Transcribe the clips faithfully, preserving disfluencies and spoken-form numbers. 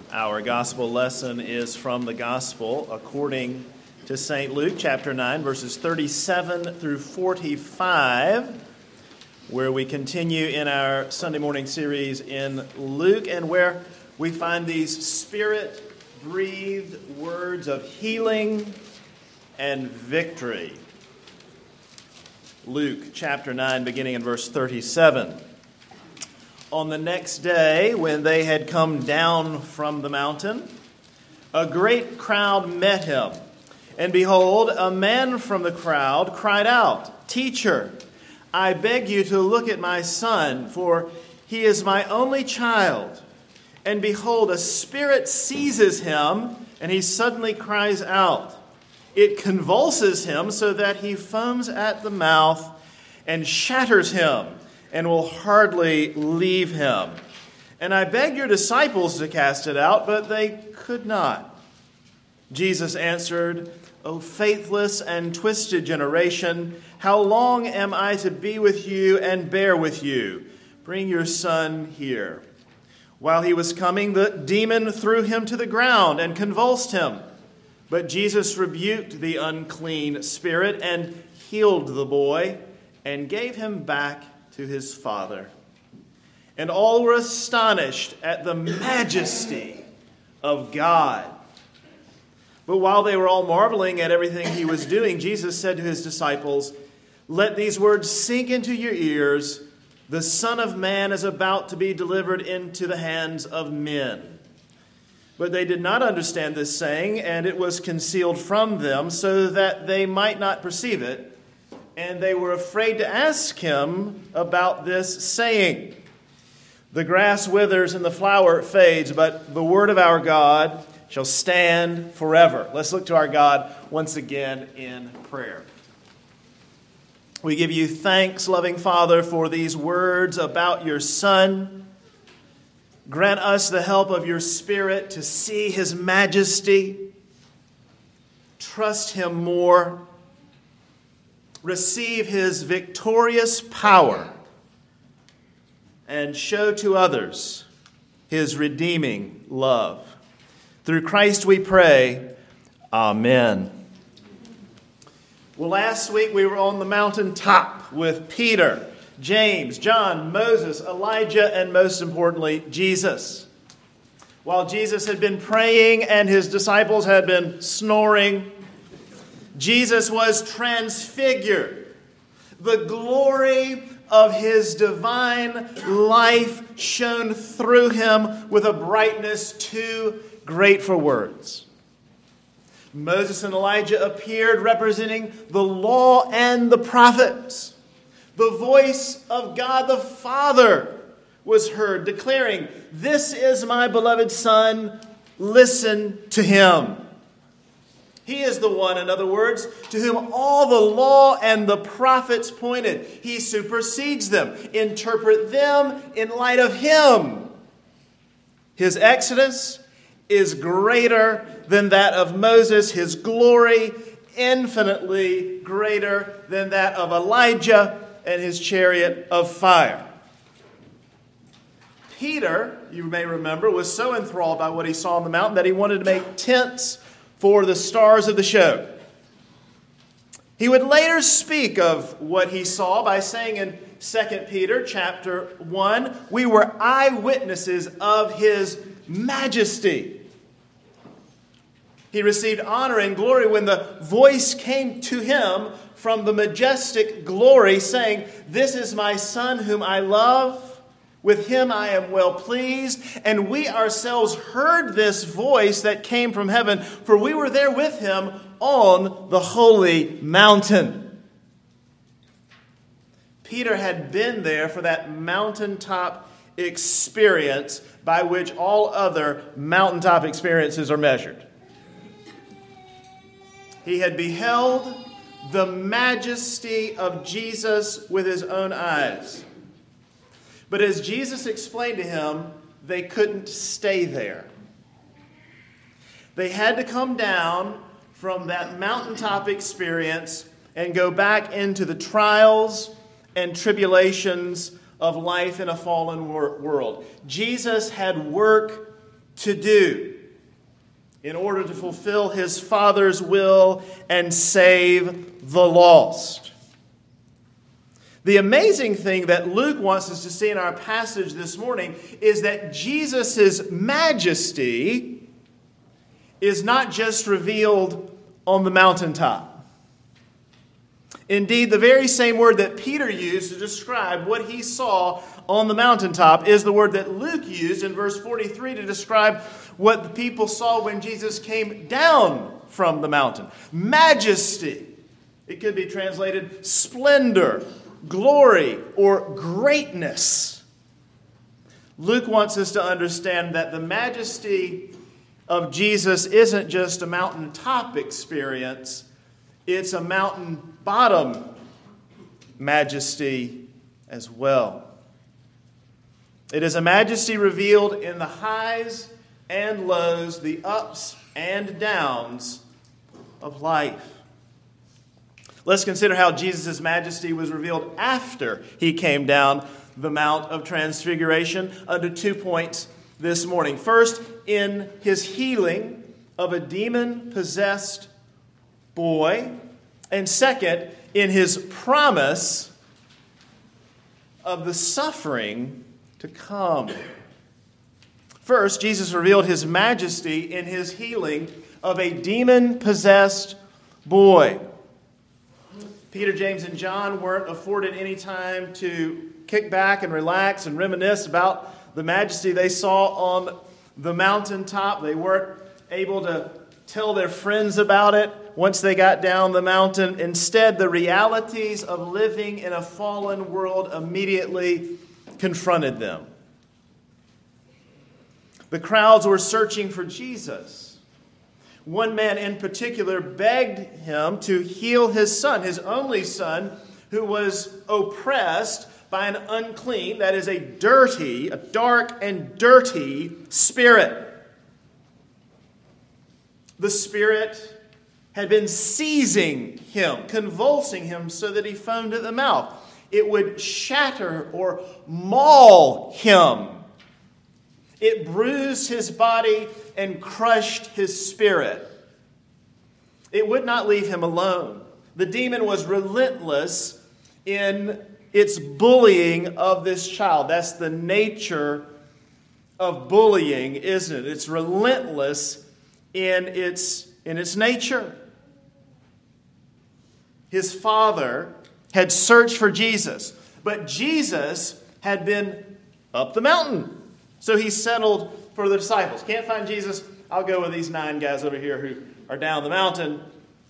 Our gospel lesson is from the gospel according to Saint Luke, chapter nine, verses thirty-seven through forty-five, where we continue in our Sunday morning series in Luke, and where we find these Spirit-breathed words of healing and victory. Luke, chapter nine, beginning in verse thirty-seven. On the next day, when they had come down from the mountain, a great crowd met him. And behold, a man from the crowd cried out, "Teacher, I beg you to look at my son, for he is my only child. And behold, a spirit seizes him, and he suddenly cries out. It convulses him so that he foams at the mouth and shatters him, and will hardly leave him. And I begged your disciples to cast it out, but they could not." Jesus answered, "O faithless and twisted generation, how long am I to be with you and bear with you? Bring your son here." While he was coming, the demon threw him to the ground and convulsed him. But Jesus rebuked the unclean spirit and healed the boy and gave him back to his father. And all were astonished at the majesty of God. But while they were all marveling at everything he was doing, Jesus said to his disciples, "Let these words sink into your ears. The Son of Man is about to be delivered into the hands of men." But they did not understand this saying, and it was concealed from them so that they might not perceive it. And they were afraid to ask him about this saying. The grass withers and the flower fades, but the word of our God shall stand forever. Let's look to our God once again in prayer. We give you thanks, loving Father, for these words about your Son. Grant us the help of your Spirit to see his majesty, trust him more, receive his victorious power, and show to others his redeeming love. Through Christ we pray, Amen. Well, last week we were on the mountaintop with Peter, James, John, Moses, Elijah, and most importantly, Jesus. While Jesus had been praying and his disciples had been snoring, Jesus was transfigured. The glory of his divine life shone through him with a brightness too great for words. Moses and Elijah appeared representing the law and the prophets. The voice of God the Father was heard declaring, "This is my beloved Son, listen to him." He is the one, in other words, to whom all the law and the prophets pointed. He supersedes them. Interpret them in light of him. His exodus is greater than that of Moses. His glory infinitely greater than that of Elijah and his chariot of fire. Peter, you may remember, was so enthralled by what he saw on the mountain that he wanted to make tents for the stars of the show. He would later speak of what he saw by saying in Second Peter chapter one, "We were eyewitnesses of his majesty." He received honor and glory when the voice came to him from the majestic glory saying, "This is my Son whom I love. With him I am well pleased." And we ourselves heard this voice that came from heaven, for we were there with him on the holy mountain. Peter had been there for that mountaintop experience by which all other mountaintop experiences are measured. He had beheld the majesty of Jesus with his own eyes. But as Jesus explained to him, they couldn't stay there. They had to come down from that mountaintop experience and go back into the trials and tribulations of life in a fallen wor- world. Jesus had work to do in order to fulfill his Father's will and save the lost. The amazing thing that Luke wants us to see in our passage this morning is that Jesus' majesty is not just revealed on the mountaintop. Indeed, the very same word that Peter used to describe what he saw on the mountaintop is the word that Luke used in verse forty-three to describe what the people saw when Jesus came down from the mountain. Majesty. It could be translated splendor, glory, or greatness. Luke wants us to understand that the majesty of Jesus isn't just a mountaintop experience, it's a mountain bottom majesty as well. It is a majesty revealed in the highs and lows, the ups and downs of life. Let's consider how Jesus' majesty was revealed after he came down the Mount of Transfiguration under two points this morning. First, in his healing of a demon-possessed boy. And second, in his promise of the suffering to come. First, Jesus revealed his majesty in his healing of a demon-possessed boy. Peter, James, and John weren't afforded any time to kick back and relax and reminisce about the majesty they saw on the mountaintop. They weren't able to tell their friends about it once they got down the mountain. Instead, the realities of living in a fallen world immediately confronted them. The crowds were searching for Jesus. One man in particular begged him to heal his son, his only son, who was oppressed by an unclean, that is a dirty, a dark and dirty spirit. The spirit had been seizing him, convulsing him so that he foamed at the mouth. It would shatter or maul him. It bruised his body and crushed his spirit. It would not leave him alone. The demon was relentless in its bullying of this child. That's the nature of bullying, isn't it? It's relentless in its, in its nature. His father had searched for Jesus, but Jesus had been up the mountain. So he settled for the disciples. Can't find Jesus? I'll go with these nine guys over here who are down the mountain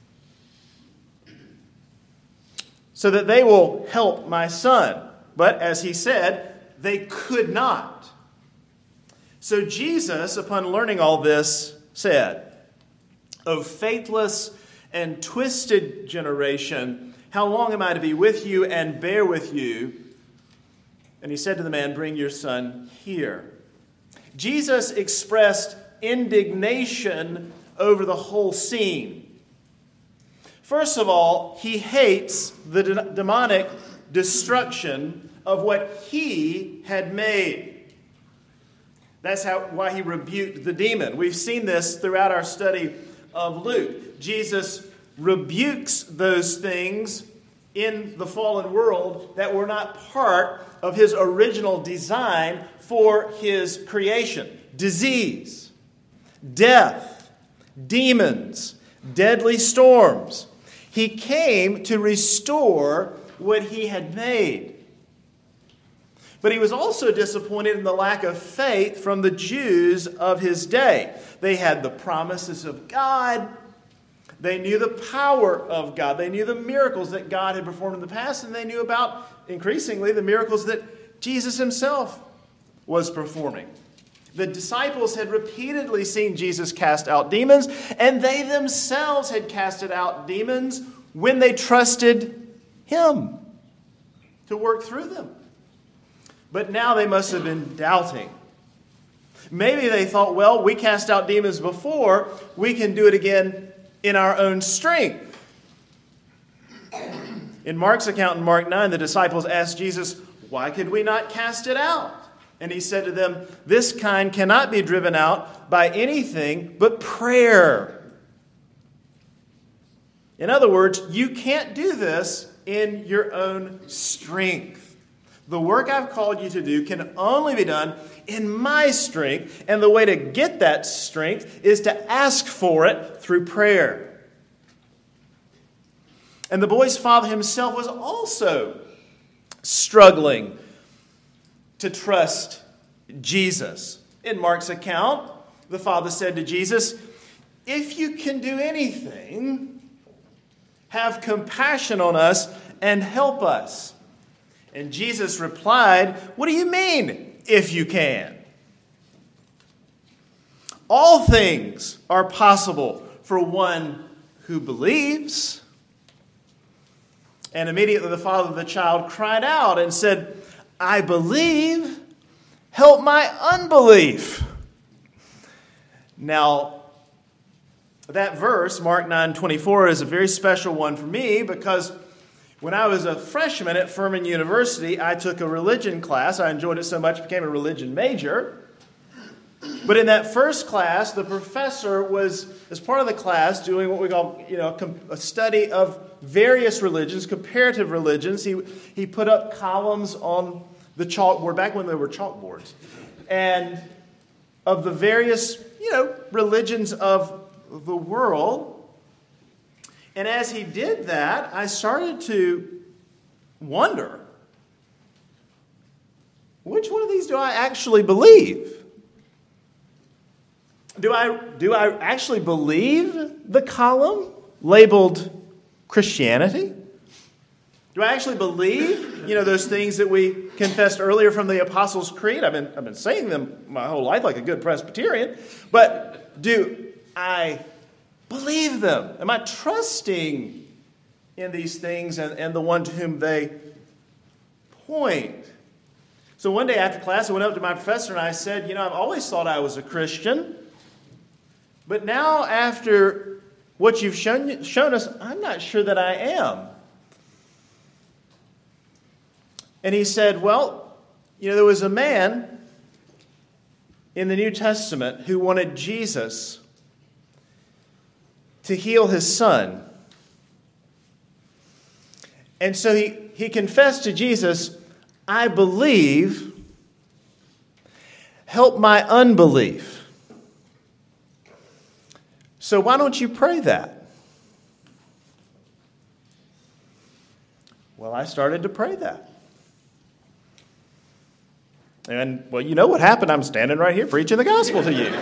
so that they will help my son. But as he said, they could not. So Jesus, upon learning all this, said, "O faithless and twisted generation, how long am I to be with you and bear with you?" And he said to the man, "Bring your son here." Jesus expressed indignation over the whole scene. First of all, he hates the de- demonic destruction of what he had made. That's how why he rebuked the demon. We've seen this throughout our study of Luke. Jesus rebukes those things in the fallen world that were not part of his original design for his creation. Disease, death, demons, deadly storms. He came to restore what he had made. But he was also disappointed in the lack of faith from the Jews of his day. They had the promises of God. They knew the power of God. They knew the miracles that God had performed in the past, and they knew about, increasingly, the miracles that Jesus himself was performing. The disciples had repeatedly seen Jesus cast out demons, and they themselves had casted out demons when they trusted him to work through them. But now they must have been doubting. Maybe they thought, well, we cast out demons before, we can do it again in our own strength. In Mark's account in Mark nine, the disciples asked Jesus, why could we not cast it out? And he said to them, "This kind cannot be driven out by anything but prayer." In other words, you can't do this in your own strength. The work I've called you to do can only be done in my strength, and the way to get that strength is to ask for it through prayer. And the boy's father himself was also struggling to trust Jesus. In Mark's account, the father said to Jesus, "If you can do anything, have compassion on us and help us." And Jesus replied, "What do you mean, if you can? All things are possible for one who believes." And immediately the father of the child cried out and said, "I believe, help my unbelief." Now, that verse, Mark nine twenty-four, is a very special one for me because when I was a freshman at Furman University, I took a religion class. I enjoyed it so much, I became a religion major. But in that first class, the professor was, as part of the class, doing what we call, you know, a study of various religions, comparative religions. He, he put up columns on the chalkboard, back when there were chalkboards, and of the various, you know, religions of the world. And as he did that, I started to wonder, which one of these do I actually believe? Do I, do I actually believe the column labeled Christianity? Do I actually believe, you know, those things that we confessed earlier from the Apostles' Creed? I've been, I've been saying them my whole life like a good Presbyterian. But do I believe them? Am I trusting in these things and, and the one to whom they point? So one day after class, I went up to my professor and I said, "You know, I've always thought I was a Christian. But now after what you've shown, shown us, I'm not sure that I am." And he said, "Well, you know, there was a man in the New Testament who wanted Jesus to heal his son. And so he, he confessed to Jesus, 'I believe, help my unbelief.' So why don't you pray that?" Well, I started to pray that. And, well, you know what happened? I'm standing right here preaching the gospel to you.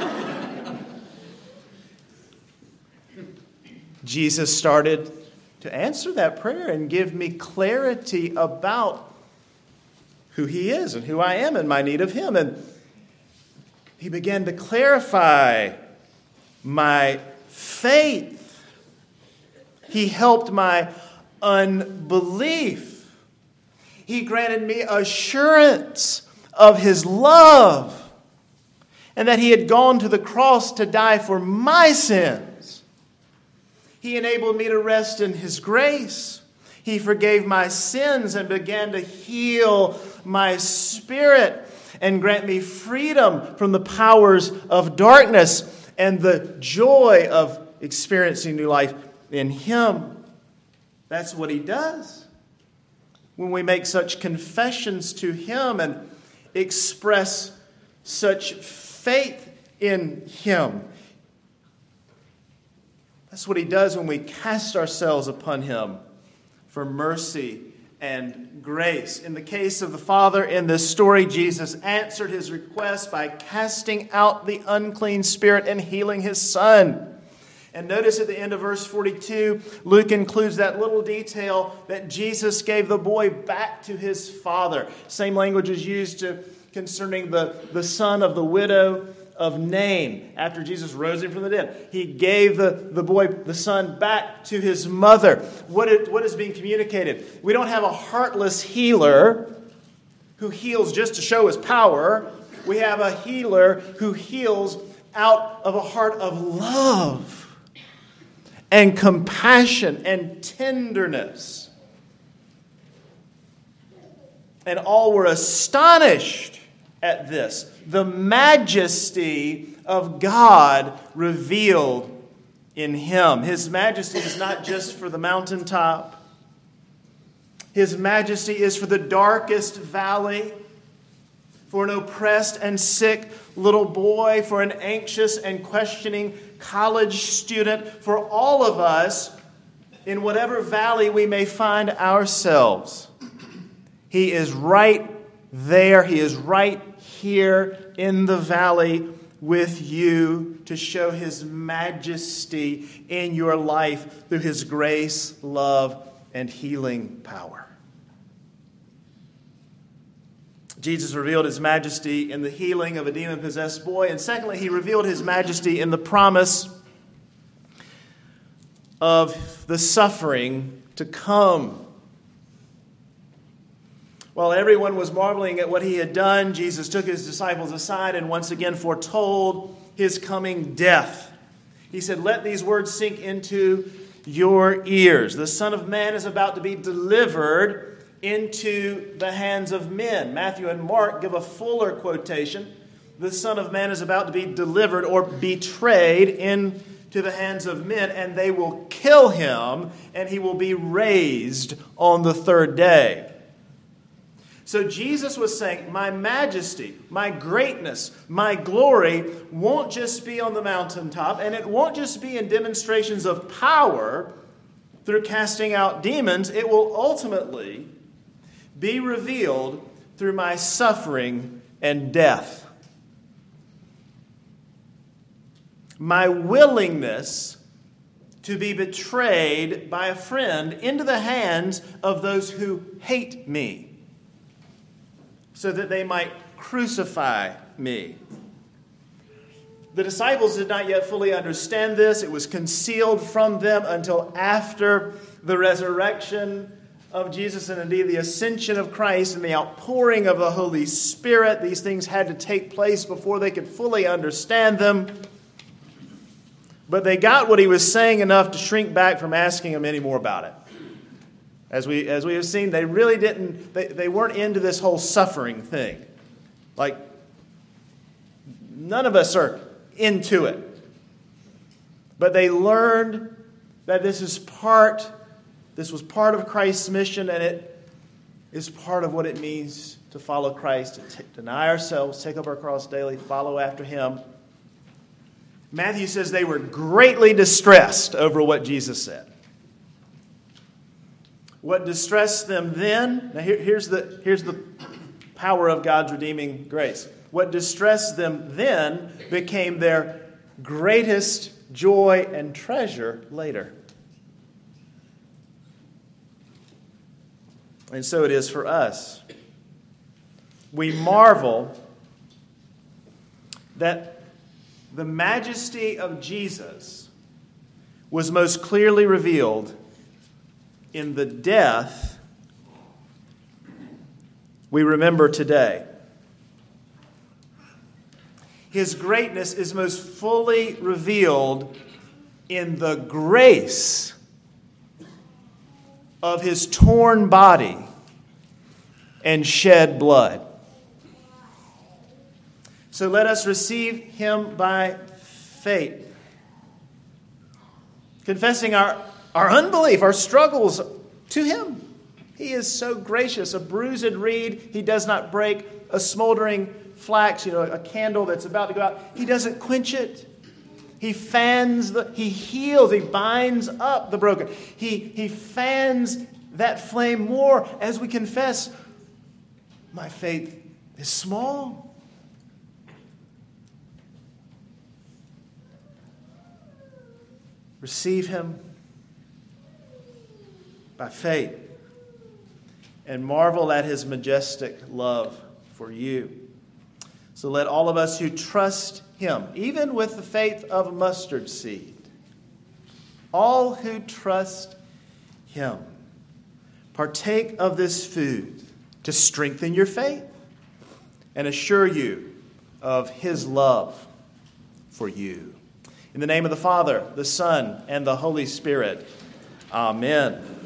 Jesus started to answer that prayer and give me clarity about who he is and who I am and my need of him. And he began to clarify my faith. He helped my unbelief. He granted me assurance of his love and that he had gone to the cross to die for my sins. He enabled me to rest in his grace. He forgave my sins and began to heal my spirit and grant me freedom from the powers of darkness and the joy of experiencing new life in him. That's what he does. When we make such confessions to him and express such faith in him. That's what he does when we cast ourselves upon him for mercy and grace. In the case of the father in this story, Jesus answered his request by casting out the unclean spirit and healing his son. And notice at the end of verse forty-two, Luke includes that little detail that Jesus gave the boy back to his father. Same language is used to, concerning the, the son of the widow of Nain. After Jesus rose him from the dead, he gave the, the boy, the son, back to his mother. What is, what is being communicated? We don't have a heartless healer who heals just to show his power. We have a healer who heals out of a heart of love and compassion and at this. The majesty of God revealed in him. His majesty is not just for the mountaintop. His majesty is for the darkest valley, for an oppressed and sick little boy, for an anxious and questioning college student, for all of us in whatever valley we may find ourselves. He is right there. He is right here in the valley with you to show his majesty in your life through his grace, love, and healing power. Jesus revealed his majesty in the healing of a demon-possessed boy. And secondly, he revealed his majesty in the promise of the suffering to come. While everyone was marveling at what he had done, Jesus took his disciples aside and once again foretold his coming death. He said, "Let these words sink into your ears. The Son of Man is about to be delivered into the hands of men." Matthew and Mark give a fuller quotation. The Son of Man is about to be delivered or betrayed into the hands of men, and they will kill him, and he will be raised on the third day. So Jesus was saying, my majesty, my greatness, my glory won't just be on the mountaintop, and it won't just be in demonstrations of power through casting out demons. It will ultimately be revealed through my suffering and death. My willingness to be betrayed by a friend into the hands of those who hate me, so that they might crucify me. The disciples did not yet fully understand this. It was concealed from them until after the resurrection of Jesus and indeed the ascension of Christ and the outpouring of the Holy Spirit. These things had to take place before they could fully understand them. But they got what he was saying enough to shrink back from asking him any more about it. As we as we have seen, they really didn't, they, they weren't into this whole suffering thing. Like, none of us are into it. But they learned that this is part, this was part of Christ's mission, and it is part of what it means to follow Christ, to t- deny ourselves, take up our cross daily, follow after him. Matthew says they were greatly distressed over what Jesus said. What distressed them then, now here, here's the, here's the power of God's redeeming grace. What distressed them then became their greatest joy and treasure later. And so it is for us. We marvel that the majesty of Jesus was most clearly revealed in the death we remember today. His greatness is most fully revealed in the grace of his torn body and shed blood. So let us receive him by faith, confessing our Our unbelief, our struggles to him. He is so gracious. A bruised reed he does not break. A smoldering flax, you know, a candle that's about to go out, he doesn't quench it. He fans, the, he heals, he binds up the broken. He, he fans that flame more as we confess, my faith is small. Receive him by faith, and marvel at his majestic love for you. So let all of us who trust him, even with the faith of a mustard seed, all who trust him, partake of this food to strengthen your faith and assure you of his love for you. In the name of the Father, the Son, and the Holy Spirit, amen.